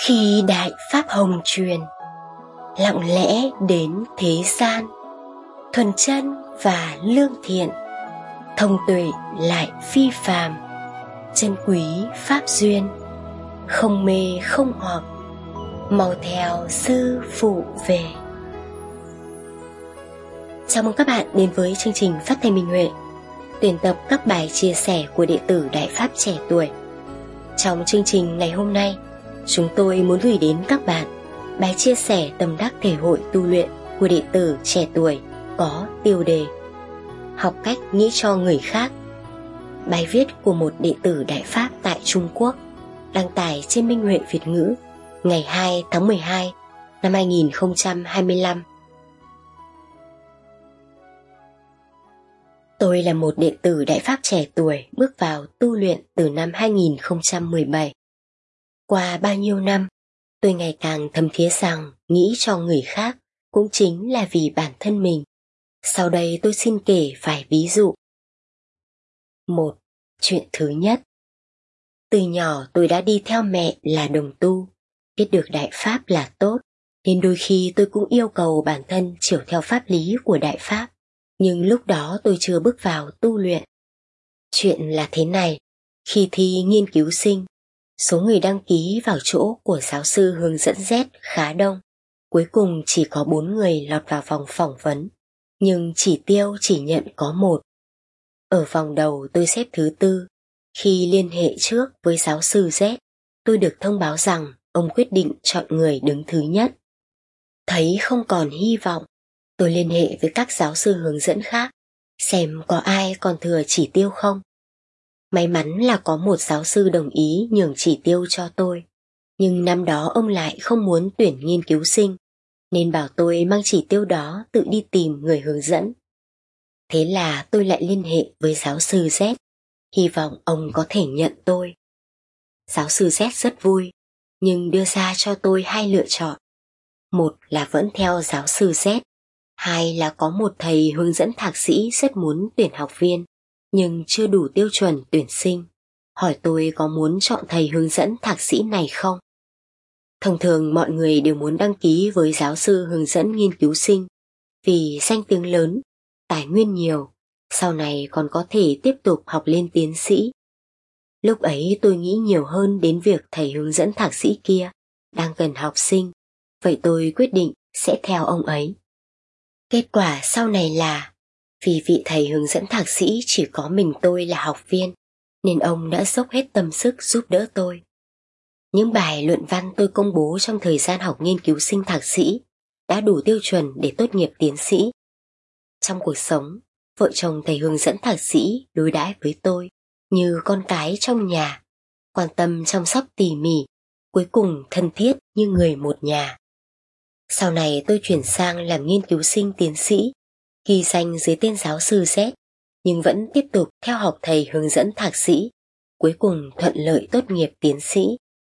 Khi Đại Pháp Hồng truyền lặng lẽ đến thế gian, thuần chân và lương thiện, thông tuệ lại phi phàm, chân quý pháp duyên, không mê không hoặc, mau theo sư phụ về. Chào mừng các bạn đến với chương trình Phát Thanh Minh Huệ, tuyển tập các bài chia sẻ của đệ tử Đại Pháp trẻ tuổi. Trong chương trình ngày hôm nay, chúng tôi muốn gửi đến các bạn bài chia sẻ tâm đắc thể hội tu luyện của đệ tử trẻ tuổi có tiêu đề Học cách nghĩ cho người khác. Bài viết của một đệ tử Đại Pháp tại Trung Quốc, đăng tải trên Minh Huệ Việt ngữ ngày 2 tháng 12 năm 2025. Tôi là một đệ tử Đại Pháp trẻ tuổi bước vào tu luyện từ năm 2017. Qua bao nhiêu năm, tôi ngày càng thấm thía rằng nghĩ cho người khác cũng chính là vì bản thân mình. Sau đây tôi xin kể vài ví dụ. 1. Chuyện thứ nhất. Từ nhỏ tôi đã đi theo mẹ là đồng tu, biết được Đại Pháp là tốt, nên đôi khi tôi cũng yêu cầu bản thân chiều theo pháp lý của Đại Pháp. Nhưng lúc đó tôi chưa bước vào tu luyện. Chuyện là thế này, khi thi nghiên cứu sinh, số người đăng ký vào chỗ của giáo sư hướng dẫn Z khá đông. Cuối cùng chỉ có 4 người lọt vào vòng phỏng vấn, nhưng chỉ tiêu chỉ nhận có 1. Ở vòng đầu tôi xếp thứ 4. Khi liên hệ trước với giáo sư Z, tôi được thông báo rằng ông quyết định chọn người đứng thứ nhất. Thấy không còn hy vọng, tôi liên hệ với các giáo sư hướng dẫn khác, xem có ai còn thừa chỉ tiêu không. May mắn là có một giáo sư đồng ý nhường chỉ tiêu cho tôi, nhưng năm đó ông lại không muốn tuyển nghiên cứu sinh, nên bảo tôi mang chỉ tiêu đó tự đi tìm người hướng dẫn. Thế là tôi lại liên hệ với giáo sư Z, hy vọng ông có thể nhận tôi. Giáo sư Z rất vui, nhưng đưa ra cho tôi 2 lựa chọn. Một là vẫn theo giáo sư Z, 2 là có một thầy hướng dẫn thạc sĩ rất muốn tuyển học viên, nhưng chưa đủ tiêu chuẩn tuyển sinh. Hỏi tôi có muốn chọn thầy hướng dẫn thạc sĩ này không? Thông thường mọi người đều muốn đăng ký với giáo sư hướng dẫn nghiên cứu sinh, vì danh tiếng lớn, tài nguyên nhiều, sau này còn có thể tiếp tục học lên tiến sĩ. Lúc ấy tôi nghĩ nhiều hơn đến việc thầy hướng dẫn thạc sĩ kia đang cần học sinh, vậy tôi quyết định sẽ theo ông ấy. Kết quả sau này là, vì vị thầy hướng dẫn thạc sĩ chỉ có mình tôi là học viên, nên ông đã dốc hết tâm sức giúp đỡ tôi. Những bài luận văn tôi công bố trong thời gian học nghiên cứu sinh thạc sĩ đã đủ tiêu chuẩn để tốt nghiệp tiến sĩ. Trong cuộc sống, vợ chồng thầy hướng dẫn thạc sĩ đối đãi với tôi như con cái trong nhà, quan tâm chăm sóc tỉ mỉ, cuối cùng thân thiết như người một nhà. Sau này tôi chuyển sang làm nghiên cứu sinh tiến sĩ, ghi danh dưới tên giáo sư Z, nhưng vẫn tiếp tục theo học thầy hướng dẫn thạc sĩ, cuối cùng thuận lợi tốt nghiệp tiến sĩ.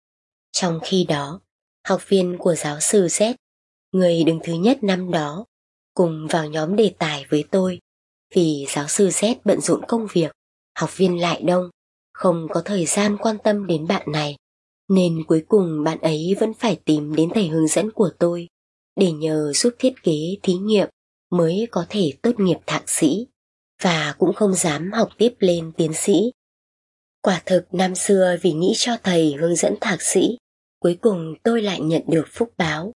Trong khi đó, học viên của giáo sư Z, người đứng thứ nhất năm đó, cùng vào nhóm đề tài với tôi, vì giáo sư Z bận rộn công việc, học viên lại đông, không có thời gian quan tâm đến bạn này, nên cuối cùng bạn ấy vẫn phải tìm đến thầy hướng dẫn của tôi để nhờ giúp thiết kế thí nghiệm mới có thể tốt nghiệp thạc sĩ, và cũng không dám học tiếp lên tiến sĩ. Quả thực năm xưa vì nghĩ cho thầy hướng dẫn thạc sĩ, cuối cùng tôi lại nhận được phúc báo.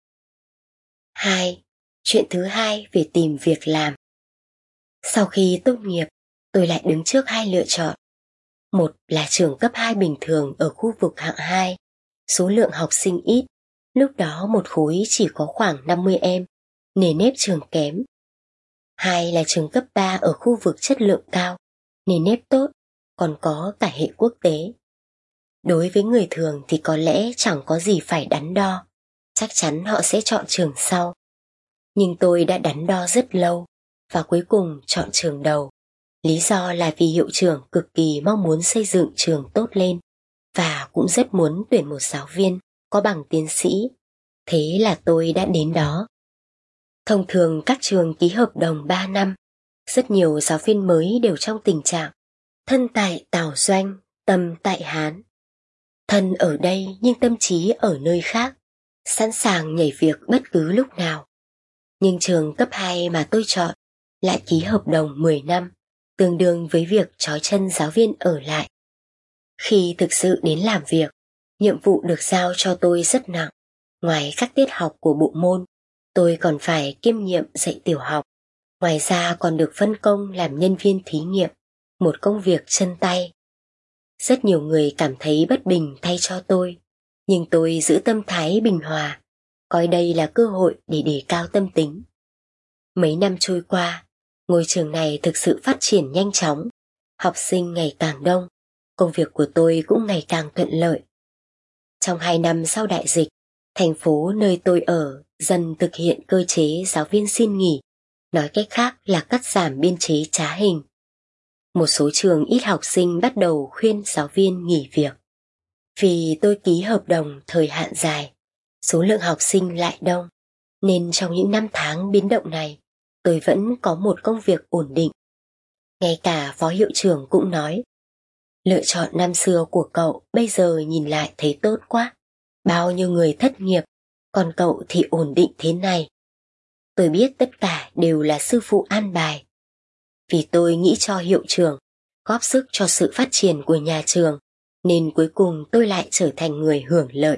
2. Chuyện thứ hai về tìm việc làm. Sau khi tốt nghiệp, tôi lại đứng trước 2 lựa chọn. Một là trường cấp 2 bình thường ở khu vực hạng 2, số lượng học sinh ít, lúc đó một khối chỉ có khoảng 50 em, nề nếp trường kém. 2 là trường cấp 3 ở khu vực chất lượng cao, nề nếp tốt, còn có cả hệ quốc tế. Đối với người thường thì có lẽ chẳng có gì phải đắn đo, chắc chắn họ sẽ chọn trường sau. Nhưng tôi đã đắn đo rất lâu, và cuối cùng chọn trường đầu. Lý do là vì hiệu trưởng cực kỳ mong muốn xây dựng trường tốt lên, và cũng rất muốn tuyển một giáo viên có bằng tiến sĩ. Thế là tôi đã đến đó. Thông thường các trường ký hợp đồng 3 năm, rất nhiều giáo viên mới đều trong tình trạng thân tại Tào Doanh, tâm tại Hán. Thân ở đây nhưng tâm trí ở nơi khác, sẵn sàng nhảy việc bất cứ lúc nào. Nhưng trường cấp 2 mà tôi chọn lại ký hợp đồng 10 năm, tương đương với việc trói chân giáo viên ở lại. Khi thực sự đến làm việc, nhiệm vụ được giao cho tôi rất nặng. Ngoài các tiết học của bộ môn, tôi còn phải kiêm nhiệm dạy tiểu học. Ngoài ra còn được phân công làm nhân viên thí nghiệm, một công việc chân tay. Rất nhiều người cảm thấy bất bình thay cho tôi, nhưng tôi giữ tâm thái bình hòa, coi đây là cơ hội để đề cao tâm tính. Mấy năm trôi qua, ngôi trường này thực sự phát triển nhanh chóng, học sinh ngày càng đông, công việc của tôi cũng ngày càng thuận lợi. Trong 2 năm sau đại dịch, thành phố nơi tôi ở dần thực hiện cơ chế giáo viên xin nghỉ, nói cách khác là cắt giảm biên chế trá hình. Một số trường ít học sinh bắt đầu khuyên giáo viên nghỉ việc. Vì tôi ký hợp đồng thời hạn dài, số lượng học sinh lại đông, nên trong những năm tháng biến động này, tôi vẫn có một công việc ổn định. Ngay cả phó hiệu trưởng cũng nói, lựa chọn năm xưa của cậu bây giờ nhìn lại thấy tốt quá. Bao nhiêu người thất nghiệp, còn cậu thì ổn định thế này. Tôi biết tất cả đều là sư phụ an bài. Vì tôi nghĩ cho hiệu trưởng, góp sức cho sự phát triển của nhà trường, nên cuối cùng tôi lại trở thành người hưởng lợi.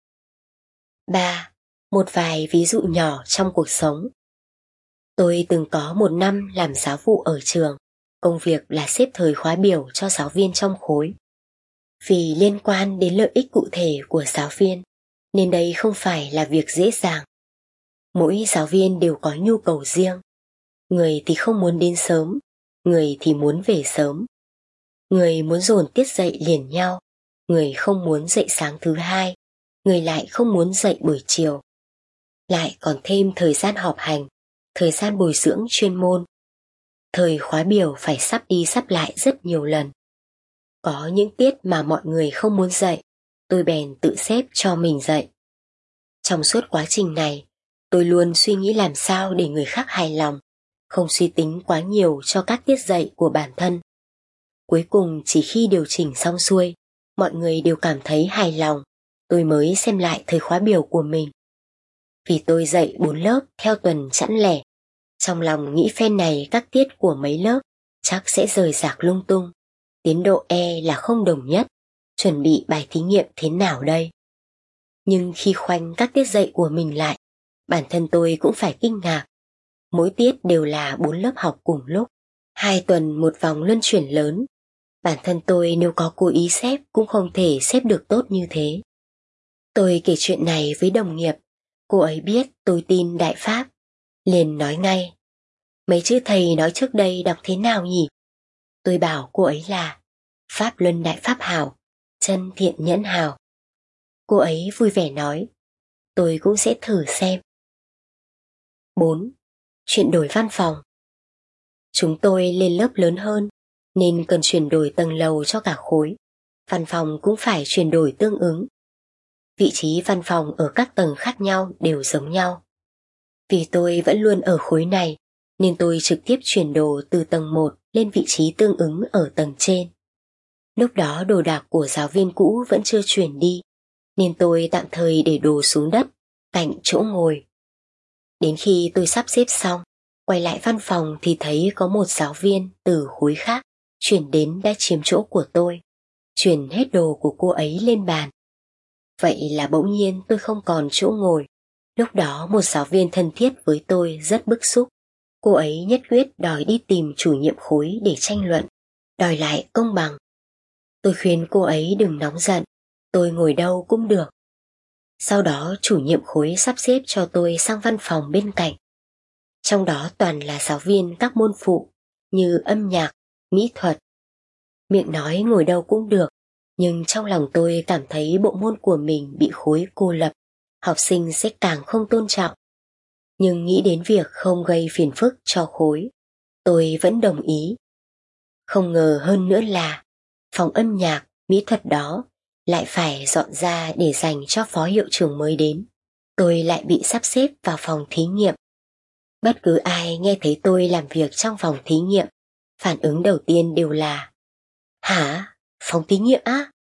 3. Một vài ví dụ nhỏ trong cuộc sống. Tôi từng có 1 năm làm giáo vụ ở trường, công việc là xếp thời khóa biểu cho giáo viên trong khối. Vì liên quan đến lợi ích cụ thể của giáo viên, nên đây không phải là việc dễ dàng. Mỗi giáo viên đều có nhu cầu riêng. Người thì không muốn đến sớm, người thì muốn về sớm. Người muốn dồn tiết dạy liền nhau, người không muốn dạy sáng thứ hai, người lại không muốn dạy buổi chiều. Lại còn thêm thời gian họp hành, thời gian bồi dưỡng chuyên môn. Thời khóa biểu phải sắp đi sắp lại rất nhiều lần. Có những tiết mà mọi người không muốn dạy, tôi bèn tự xếp cho mình dạy. Trong suốt quá trình này, tôi luôn suy nghĩ làm sao để người khác hài lòng, không suy tính quá nhiều cho các tiết dạy của bản thân. Cuối cùng chỉ khi điều chỉnh xong xuôi, mọi người đều cảm thấy hài lòng, tôi mới xem lại thời khóa biểu của mình. Vì tôi dạy 4 lớp theo tuần chẵn lẻ, trong lòng nghĩ phen này các tiết của mấy lớp chắc sẽ rời rạc lung tung. Tiến độ là không đồng nhất, chuẩn bị bài thí nghiệm thế nào đây? Nhưng khi khoanh các tiết dạy của mình lại, bản thân tôi cũng phải kinh ngạc. Mỗi tiết đều là 4 lớp học cùng lúc, 2 tuần một vòng luân chuyển lớn. Bản thân tôi nếu có cố ý xếp cũng không thể xếp được tốt như thế. Tôi kể chuyện này với đồng nghiệp, cô ấy biết tôi tin Đại Pháp, liền nói ngay, mấy chữ thầy nói trước đây đọc thế nào nhỉ? Tôi bảo cô ấy là Pháp Luân Đại Pháp Hảo, chân thiện nhẫn hảo. Cô ấy vui vẻ nói, tôi cũng sẽ thử xem. 4. Chuyển đổi văn phòng. Chúng tôi lên lớp lớn hơn, nên cần chuyển đổi tầng lầu cho cả khối. Văn phòng cũng phải chuyển đổi tương ứng. Vị trí văn phòng ở các tầng khác nhau đều giống nhau. Vì tôi vẫn luôn ở khối này, nên tôi trực tiếp chuyển đồ từ tầng 1 lên vị trí tương ứng ở tầng trên. Lúc đó đồ đạc của giáo viên cũ vẫn chưa chuyển đi, nên tôi tạm thời để đồ xuống đất, cạnh chỗ ngồi. Đến khi tôi sắp xếp xong, quay lại văn phòng thì thấy có một giáo viên từ khối khác chuyển đến đã chiếm chỗ của tôi, chuyển hết đồ của cô ấy lên bàn. Vậy là bỗng nhiên tôi không còn chỗ ngồi. Lúc đó một giáo viên thân thiết với tôi rất bức xúc. Cô ấy nhất quyết đòi đi tìm chủ nhiệm khối để tranh luận, đòi lại công bằng. Tôi khuyên cô ấy đừng nóng giận, tôi ngồi đâu cũng được. Sau đó chủ nhiệm khối sắp xếp cho tôi sang văn phòng bên cạnh. Trong đó toàn là giáo viên các môn phụ như âm nhạc, mỹ thuật. Miệng nói ngồi đâu cũng được, nhưng trong lòng tôi cảm thấy bộ môn của mình bị khối cô lập, học sinh sẽ càng không tôn trọng. Nhưng nghĩ đến việc không gây phiền phức cho khối, tôi vẫn đồng ý. Không ngờ hơn nữa là phòng âm nhạc, mỹ thuật đó lại phải dọn ra để dành cho phó hiệu trưởng mới đến. Tôi lại bị sắp xếp vào phòng thí nghiệm. Bất cứ ai nghe thấy tôi làm việc trong phòng thí nghiệm, phản ứng đầu tiên đều là: hả? Phòng thí nghiệm á?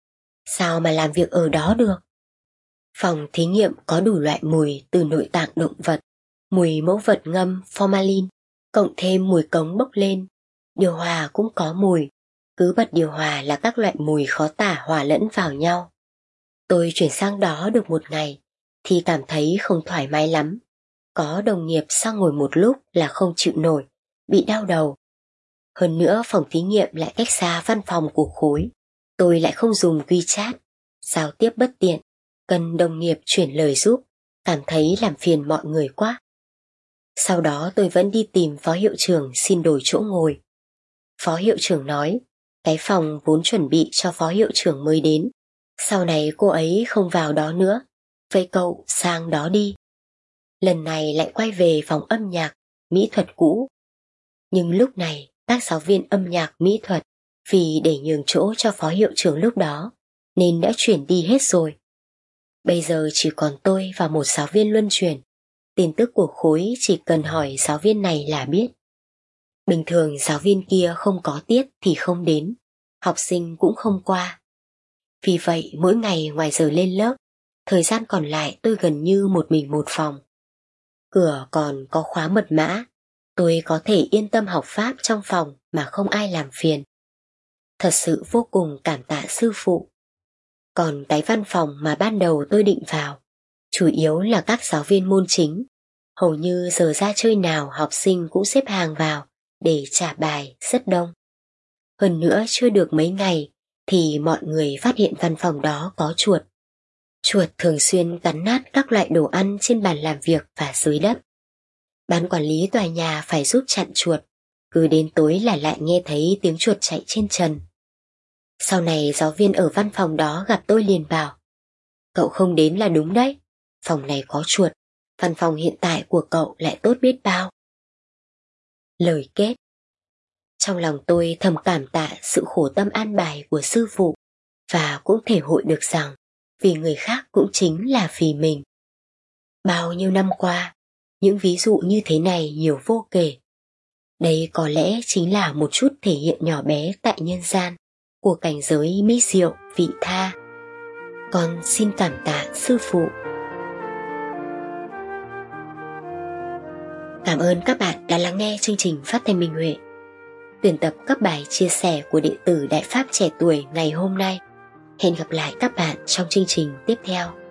sao mà làm việc ở đó được? Phòng thí nghiệm có đủ loại mùi từ nội tạng động vật, mùi mẫu vật ngâm formalin, cộng thêm mùi cống bốc lên. Điều hòa cũng có mùi, cứ bật điều hòa là các loại mùi khó tả hòa lẫn vào nhau. Tôi chuyển sang đó được một ngày thì cảm thấy không thoải mái lắm. Có đồng nghiệp sang ngồi một lúc là không chịu nổi, bị đau đầu. Hơn nữa phòng thí nghiệm lại cách xa văn phòng của khối. Tôi lại không dùng WeChat, giao tiếp bất tiện, cần đồng nghiệp chuyển lời giúp, cảm thấy làm phiền mọi người quá. Sau đó tôi vẫn đi tìm phó hiệu trưởng xin đổi chỗ ngồi. Phó hiệu trưởng nói, cái phòng vốn chuẩn bị cho phó hiệu trưởng mới đến, sau này cô ấy không vào đó nữa, vậy cậu sang đó đi. Lần này lại quay về phòng âm nhạc, mỹ thuật cũ. Nhưng lúc này các giáo viên âm nhạc mỹ thuật vì để nhường chỗ cho phó hiệu trưởng lúc đó nên đã chuyển đi hết rồi. Bây giờ chỉ còn tôi và một giáo viên luân chuyển. Tin tức của khối chỉ cần hỏi giáo viên này là biết. Bình thường giáo viên kia không có tiết thì không đến, học sinh cũng không qua. Vì vậy mỗi ngày ngoài giờ lên lớp, thời gian còn lại tôi gần như một mình một phòng. Cửa còn có khóa mật mã, tôi có thể yên tâm học pháp trong phòng mà không ai làm phiền. Thật sự vô cùng cảm tạ sư phụ. Còn cái văn phòng mà ban đầu tôi định vào, chủ yếu là các giáo viên môn chính. Hầu như giờ ra chơi nào học sinh cũng xếp hàng vào để trả bài rất đông. Hơn nữa chưa được mấy ngày thì mọi người phát hiện văn phòng đó có chuột. Chuột thường xuyên cắn nát các loại đồ ăn trên bàn làm việc và dưới đất. Ban quản lý tòa nhà phải giúp chặn chuột, cứ đến tối là lại nghe thấy tiếng chuột chạy trên trần. Sau này giáo viên ở văn phòng đó gặp tôi liền bảo, cậu không đến là đúng đấy, phòng này có chuột, văn phòng hiện tại của cậu lại tốt biết bao. Lời kết. Trong lòng tôi thầm cảm tạ sự khổ tâm an bài của sư phụ và cũng thể hội được rằng vì người khác cũng chính là vì mình. Bao nhiêu năm qua, những ví dụ như thế này nhiều vô kể. Đây có lẽ chính là một chút thể hiện nhỏ bé tại nhân gian của cảnh giới mỹ diệu vị tha. Con xin cảm tạ sư phụ. Cảm ơn các bạn đã lắng nghe chương trình Phát thanh Minh Huệ. Tuyển tập các bài chia sẻ của đệ tử Đại Pháp trẻ tuổi ngày hôm nay. Hẹn gặp lại các bạn trong chương trình tiếp theo.